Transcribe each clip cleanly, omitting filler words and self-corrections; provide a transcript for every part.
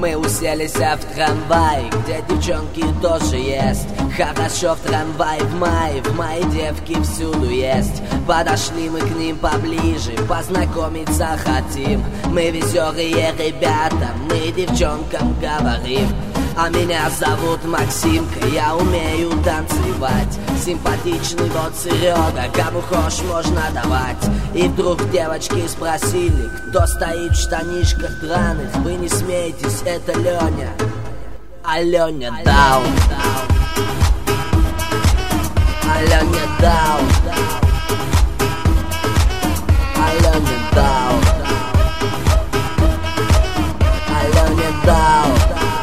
Мы уселись в трамвай, где девчонки тоже есть. Хорошо в трамвай в мае девки всюду есть. Подошли мы к ним поближе, познакомиться хотим. Мы веселые ребята, мы девчонкам говорим: а меня зовут Максимка, я умею танцевать. Симпатичный вот Серега, кому хочешь можно давать. И вдруг девочки спросили, кто стоит в штанишках драных. Вы не смейтесь, это Леня, а Леня даун. А Леня даун. А Леня даун. А Леня даун.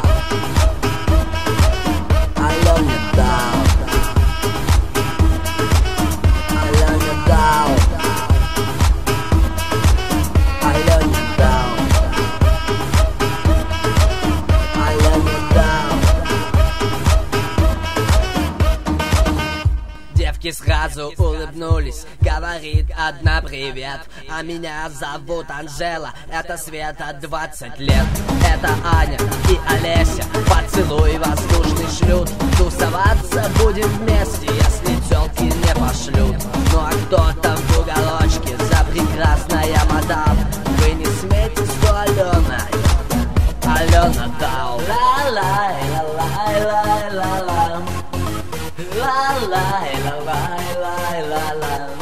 Девки сразу улыбнулись, говорит одна: привет, а меня зовут Анжела, это Света, 20 лет. Это Аня и Олеся, поцелуй воздушный шлют. Тусоваться будем вместе, если тёлки не пошлют. Ну а кто там в уголочке за прекрасная мадам? Вы не смейтесь, что Алена, Алена даун. Ла-ла-ла-ла-ла-ла-ла. Ла-ла-ла-ла-ла-ла-ла.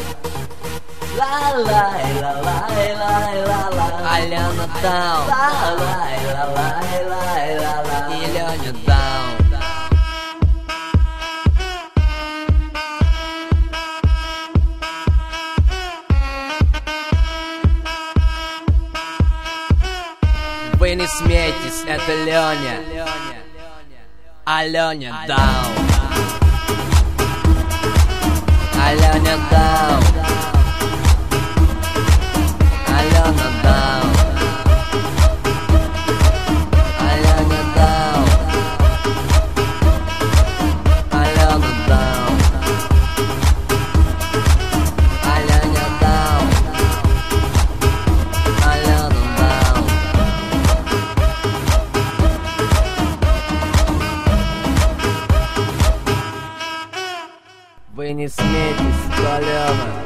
Ла-ла-ла-ла-ла-ла-ла. Алена даун. Ла-ла-ла-ла-ла-ла-ла. И Леня даун. Вы не смейтесь, это Леня, а Леня даун. Алена даун. Алена даун. Алена даун. Алена даун. Алена даун. Алена даун. Вы не смейтесь, Алена.